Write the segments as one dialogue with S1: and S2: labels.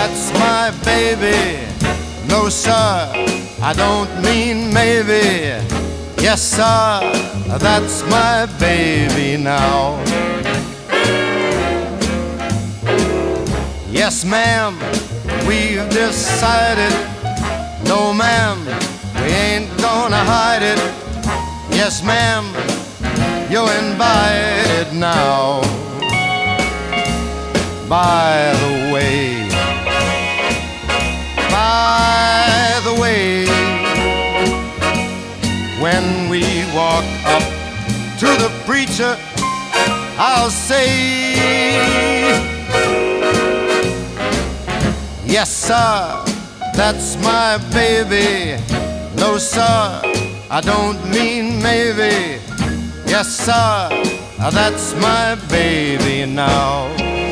S1: that's my baby. No, sir, I don't mean maybe. Yes, sir, that's my baby now. Yes, ma'am, we've decided. No, ma'am, we ain't gonna hide it. Yes, ma'am, you're invited now. By the way, when we walk up to the preacher, I'll say, yes, sir, that's my baby. No, sir, I don't mean maybe. Yes, sir, that's my baby now.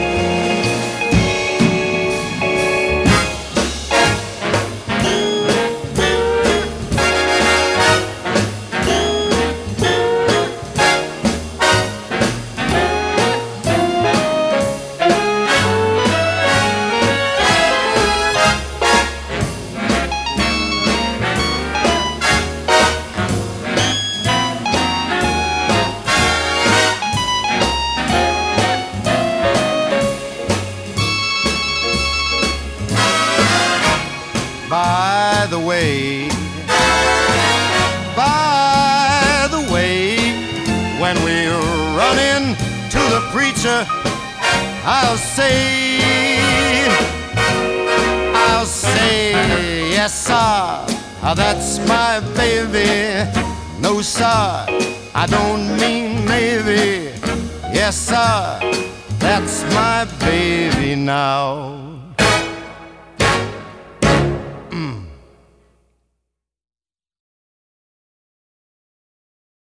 S1: By the way, when we run in to the preacher, I'll say, yes, sir, that's my baby. No, sir, I don't mean maybe. Yes, sir, that's my baby now.